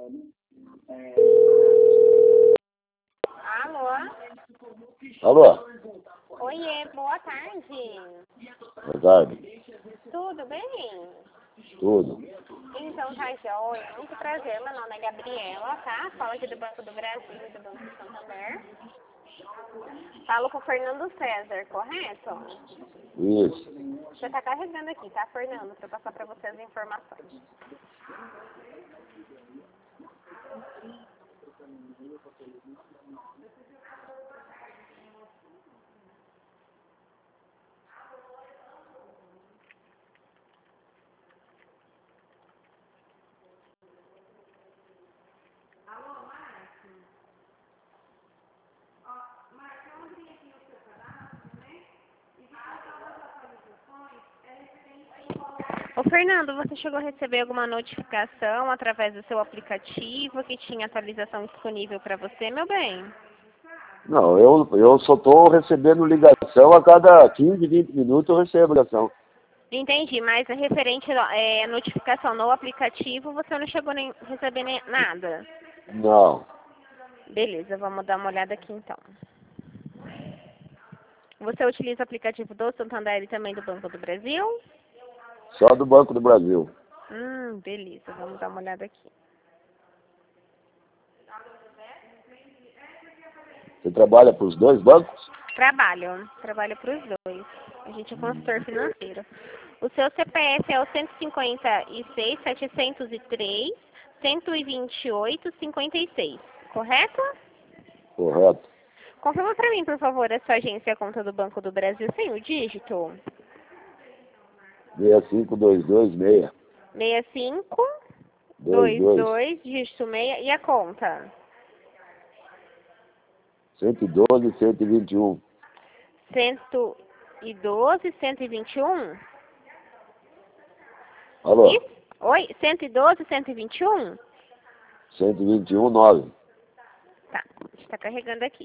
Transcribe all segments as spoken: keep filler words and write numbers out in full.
Alô? Alô? Oiê, boa tarde. Boa tarde. Tudo bem? Tudo. Então tá joia. Muito prazer, meu nome é Gabriela, tá? Falo aqui do Banco do Brasil e do Banco do Santander. Falo com o Fernando César, correto? Isso. Você tá carregando aqui, tá, Fernando? Pra eu passar pra você as informações. Ô Fernando, você chegou a receber alguma notificação através do seu aplicativo que tinha atualização disponível para você, meu bem? Não, eu, eu só estou recebendo ligação a cada quinze, vinte minutos eu recebo ligação. Entendi, mas a referente à notificação no aplicativo, você não chegou nem a receber nem nada? Não. Beleza, vamos dar uma olhada aqui então. Você utiliza o aplicativo do Santander e também do Banco do Brasil? Só do Banco do Brasil. Hum, beleza, vamos dar uma olhada aqui. Você trabalha para os dois bancos? Trabalho, trabalho para os dois. A gente é consultor financeiro. O seu C P F é o cento e cinquenta e seis, setecentos e três, cento e vinte e oito, cinquenta e seis, correto? Correto. Confirma para mim, por favor, a sua agência e a conta do Banco do Brasil sem o dígito. seis cinco dois dois seis. seis cinco dois dois dois. dois, dígito seis e a conta. cento e doze, cento e vinte e um. cento e doze, cento e vinte e um? Alô? Isso? Oi? cento e doze, cento e vinte e um? cento e vinte e um, nove. Tá, está carregando aqui.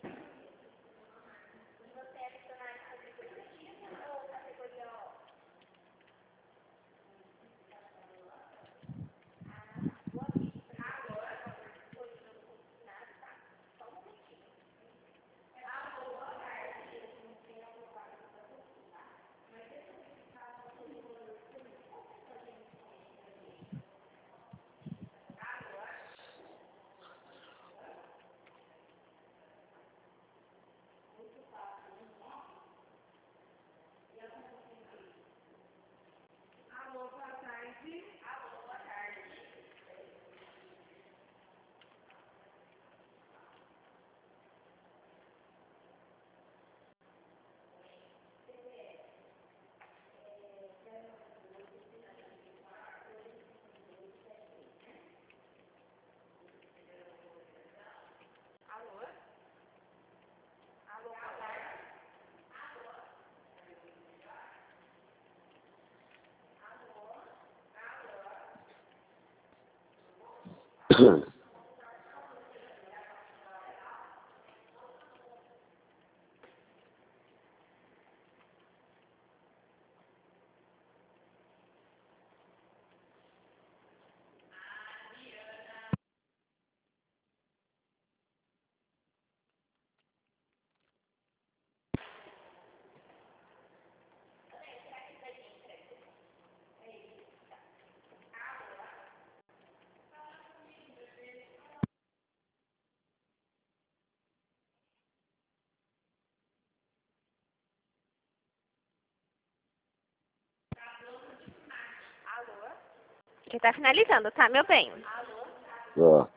Que tá finalizando, tá, meu bem? Ó.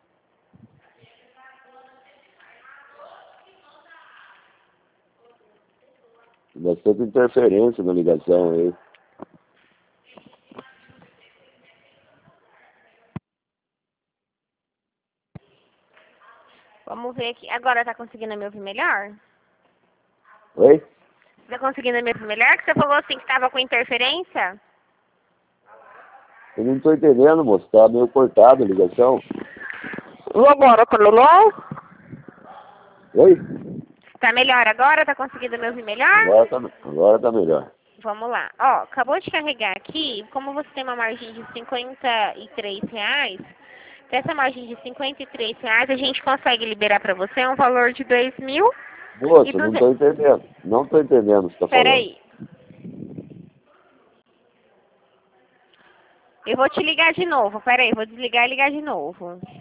Bastante interferência na ligação aí. Vamos ver aqui. Agora tá conseguindo me ouvir melhor? Oi? Tá conseguindo me ouvir melhor? Que você falou assim que tava com interferência? Eu não estou entendendo, moço. Tá meio cortado a ligação. E agora, tá melhor? Oi? Tá melhor agora? Tá conseguindo me ouvir melhor? Agora tá, agora tá melhor. Vamos lá. Ó, acabou de carregar aqui, como você tem uma margem de cinquenta e três reais, Dessa margem de cinquenta e três reais, a gente consegue liberar para você um valor de dois mil Moço, e não duzentos. estou entendendo. Não estou entendendo o que você está falando. Peraí. Eu vou te ligar de novo. Peraí, vou desligar e ligar de novo.